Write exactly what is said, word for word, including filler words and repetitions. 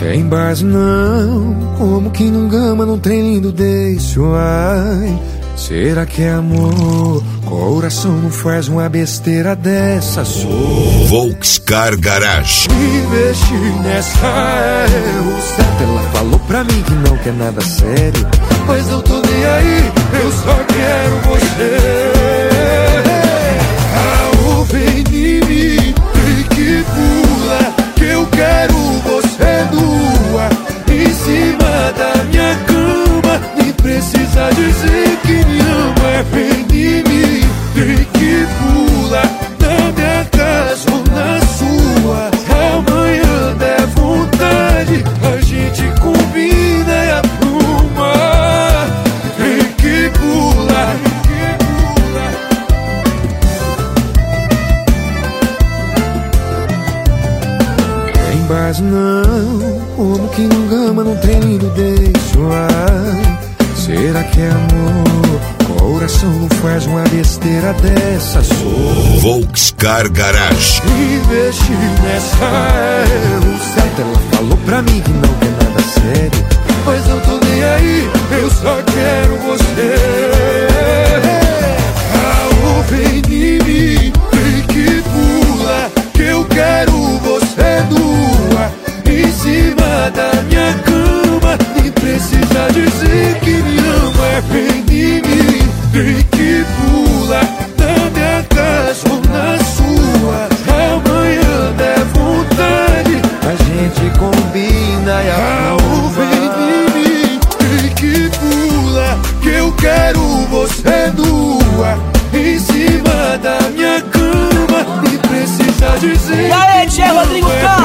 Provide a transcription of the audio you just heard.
Tem base não, como que não gama não tem lindo desse, ai. Será que é amor? Coração não faz uma besteira dessa, sou Volkscar Garage. Investi nessa é o certo. Ela falou pra mim que não quer nada sério, mas eu tô nem aí, eu só quero você. Ah, vem em mim, vem que pula, que eu quero você nua, em cima da minha cama. Nem precisa dizer que me ama. Vem em mim, vem que pula, na minha casa ou na sua. Amanhã der vontade, a gente combina e apruma. Vem que pula, vem que pula. Tem base não, como que não gama não tem lindo deixo, ai. Será que é amor? Coração não faz uma besteira dessa, sou Volkscar Garage. Investi nessa é o certo. Ela falou pra mim que não quer nada sério, mas eu tô nem aí, eu só quero você. Ah, vem em mim, vem que pula, que eu quero você nua, em cima da minha cama. Nem precisa dizer que me ama. Vem em mim, vem que pula, na minha casa ou na sua. Amanhã der vontade, a gente combina e arruma. Vem em mim, vem que pula, que eu quero você nua, em cima da minha cama. Nem precisa dizer. E aí, Tchê, Rodrigo Carlos.